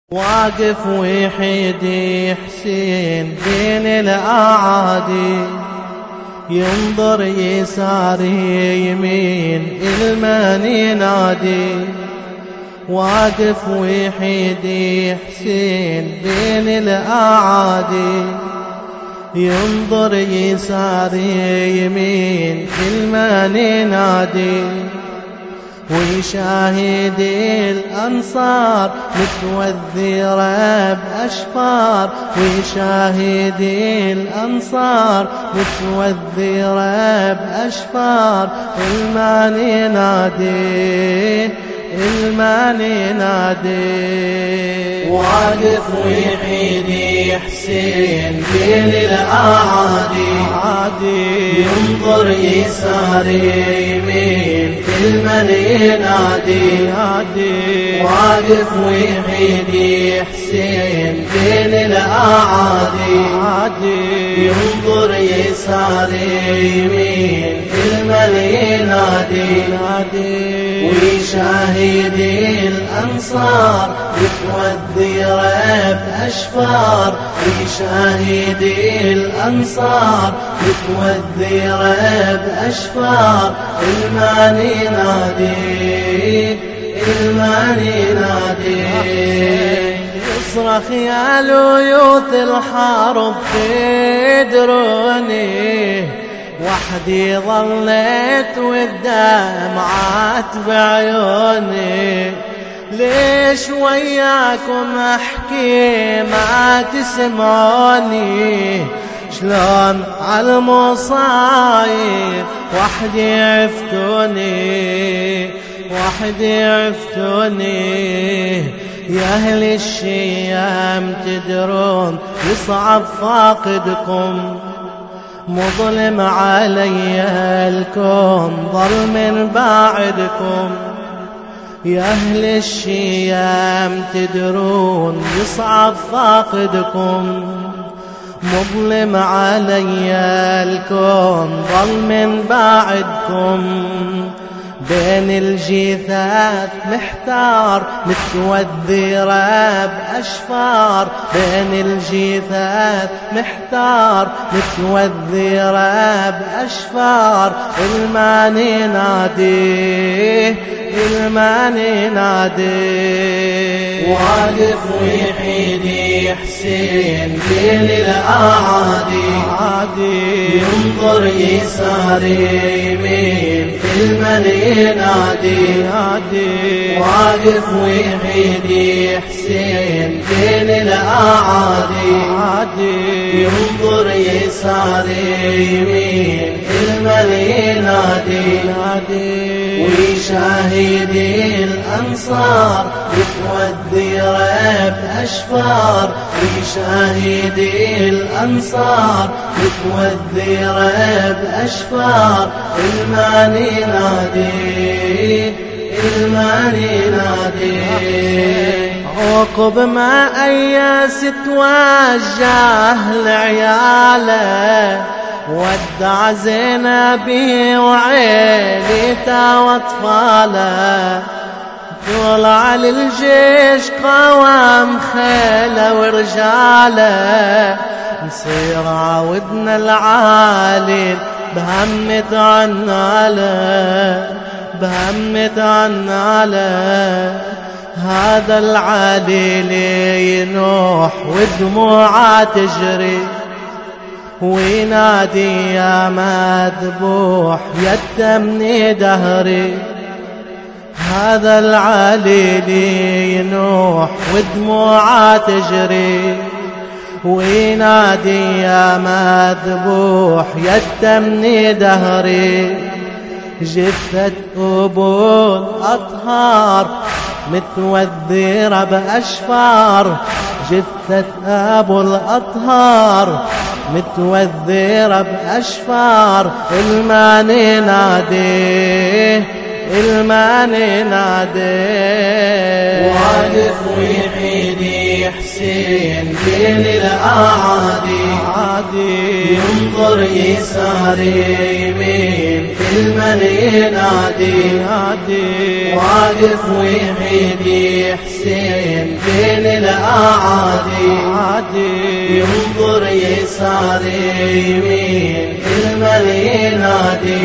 واقف ويحيدي حسين بين الأعادي، ينظر يساري يمين المن ينادي. واقف ويحيدي حسين بين الأعادي، ينظر يساري يمين المن ينادي. ويشاهد الأنصار متوذرة بأشفار، ويشاهد الأنصار متوذرة بأشفار. المن ينادي المن ينادي. واقف ويحيدي حسين بين الأعادي، ينظر يساري يمين المن ينادي. واقف ويحيدي حسين بين الأعادي، ينظر يساري يمين المن ينادي. ويشاهد الأنصار متوذرة بأشفار، ويشاهد الأنصار متوذرة بأشفار. المن ينادي المن ينادي. يصرخ يا ليوث الحرب تدروني، وحدي ظليت والدمعات بعيوني. ليش وياكم احكي ما تسمعوني؟ شلون عالمصايب وحدي عفتوني، وحدي عفتوني. يا أهل الشيام تدرون يصعب فاقدكم، مظلم علي الكون ظل من بعدكم. يا أهل الشيام تدرون يصعب فاقدكم، مظلم علي الكون ظل من بعدكم. بين الجيثات محتار متوذرة بأشفار، بين الجيثات محتار متوذرة بأشفار. المن ينادي المن ينادي. واقف ويحيدي حسين بين الأعادي، ينظر يساري يمين المن ينادي. واقف ويحيدي حسين بين الأعادي، ينظر يساري يمين المن ينادي. ويشاهد الأنصار متوذرة بأشفار، ويشاهد الأنصار متوذرة بأشفار. المن ينادي المن ينادي. عقب ما أيس توجه لعياله، ودع زينبي وعيلته واطفاله. طلع للجيش قوام خيله ورجاله، نصير عودنا العالي بهمت عناله، بهمت عناله. هذا العالي لي ينوح ودموعه تجري، وينادي يا مذبوح يتمني دهري. هذا العالي لي ينوح ودموعه تجري، وينادي يا مذبوح يتمني دهري. جثة أبو الأطهار متوذرة بأشفار، جثة أبو الأطهار متوذرة بأشفار. المن ينادي المن ينادي. واقف ويحيدي حسين بين الأعادي ينظر يسار يمين المن ينادي واقف ويحيد حسين بين الأعادي ينظر يسار يمين المن ينادي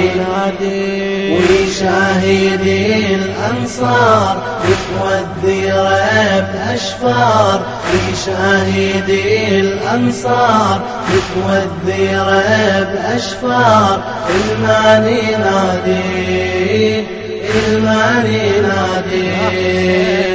ويشاهد الأنصار يتودي رب أشفار ويشاهد الأنصار يتودي رب أشفار المن ينادي المن ينادي